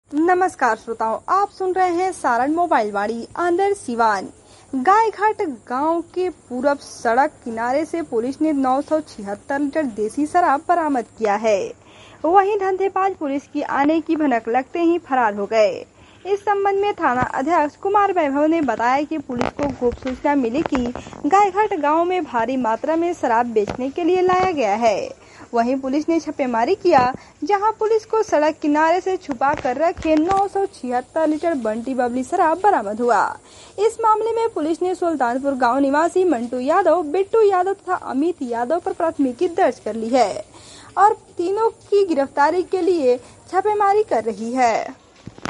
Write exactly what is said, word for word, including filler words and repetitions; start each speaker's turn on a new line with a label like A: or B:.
A: नमस्कार श्रोताओं, आप सुन रहे हैं सारण मोबाइल वाणी अंदर सिवान। गायघाट गांव के पूरब सड़क किनारे से पुलिस ने नौ सौ छिहत्तर लीटर देसी शराब बरामद किया है। वहीं धंधेबाज पुलिस की आने की भनक लगते ही फरार हो गए। इस संबंध में थाना अध्यक्ष कुमार वैभव ने बताया कि पुलिस को गुप्त सूचना मिली कि गायघाट गांव में भारी मात्रा में शराब बेचने के लिए लाया गया है। वहीं पुलिस ने छापेमारी किया, जहां पुलिस को सड़क किनारे से छुपा कर रखे नौ सौ छिहत्तर लीटर बंटी बबली शराब बरामद हुआ। इस मामले में पुलिस ने सुल्तानपुर गांव निवासी मंटू यादव, बिट्टू यादव तथा अमित यादव पर प्राथमिकी दर्ज कर ली है और तीनों की गिरफ्तारी के लिए छापेमारी कर रही है।